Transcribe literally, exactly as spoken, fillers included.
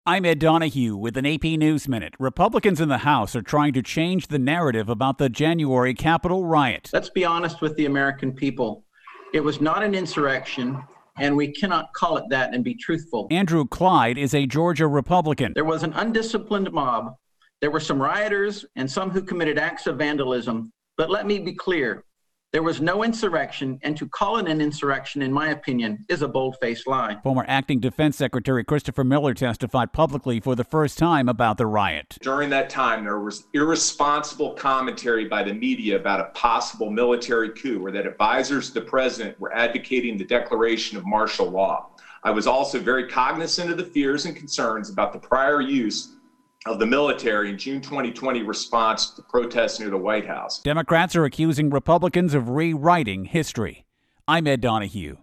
I'm Ed Donahue with an A P News Minute. Republicans in the House are trying to change the narrative about the January Capitol riot. Let's be honest with the American people. It was not an insurrection, and we cannot call it that and be truthful. Andrew Clyde is a Georgia Republican. There was an undisciplined mob. There were some rioters and some who committed acts of vandalism. But let me be clear. There was no insurrection, and to call it an insurrection, in my opinion, is a bold-faced lie. Former Acting Defense Secretary Christopher Miller testified publicly for the first time about the riot. During that time, there was irresponsible commentary by the media about a possible military coup, or that advisors to the president were advocating the declaration of martial law. I was also very cognizant of the fears and concerns about the prior use of the military in June twenty twenty response to the protests near the White House. Democrats are accusing Republicans of rewriting history. I'm Ed Donahue.